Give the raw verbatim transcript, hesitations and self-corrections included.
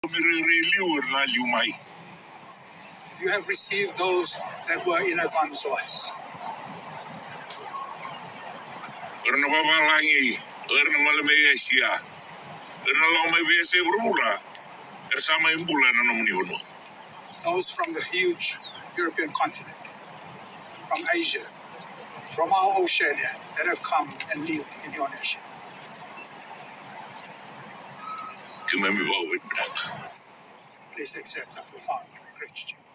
You have received those that were in advance of us. Those from the huge European continent, from Asia, from our Oceania, that have come and lived in your nation. Please accept our profound gratitude.